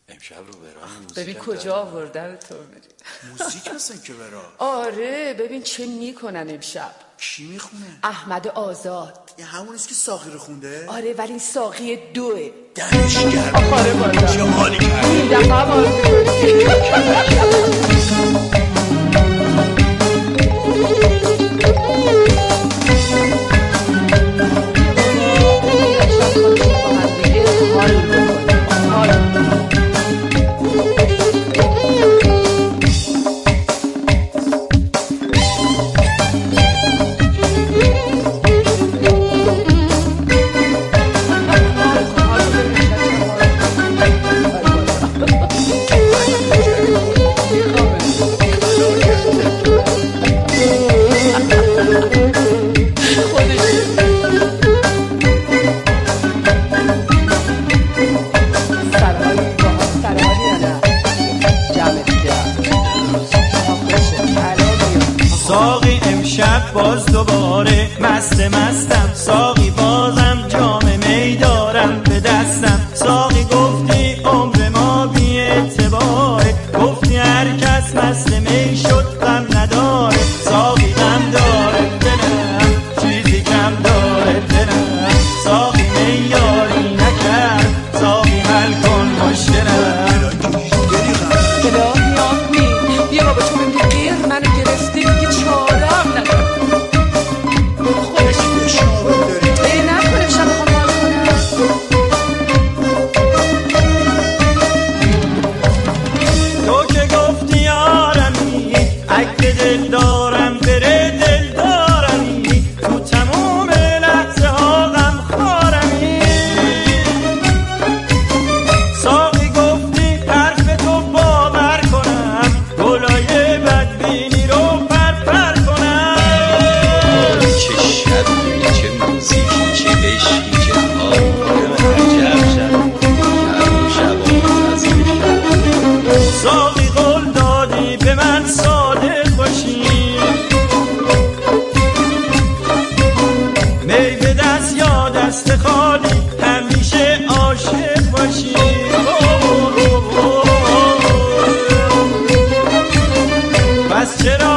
امشب رو برام ببین کجا آوردن تو بری موزیک هستن که برام. آره ببین چه میکنن امشب. کی میخونه؟ احمد آزاد. این همونیست که ساقی رو خونده؟ آره ولی این ساقی دوه. دمش گرم. آره بالا چه حالی کرد این دفعه هم ساقی امشب باز دوباره مستم ساقی بازم جام می دارم به دستم ساقی گفتی عمر ما بی اعتباره گفتی هر کس مست می شد غم نداره ساقی غم داره دلم چیزی کم داره دلم ساقی می یاری نکرد ساقی حل کن مشکلم الهی آمین بیا بابا تو ببین غیر منو گرفته دیگه چارم ندارم خودش شابه داری نکنم شب میخوام حال کنم تو که گفتی یارمی اگه دل دارم بره دل دارمی تو تموم لحظه ها غم خارمی ساقی گفتی حرف تو باور کنم گلای بدبینی رو پر کنم چه شبی چه موزیکی چه عشقی چه حالی عجب شب از این شب ساقی قول دادی به من صادق باشی می به دست یا دست خالی همیشه عاشق باشی پس چرا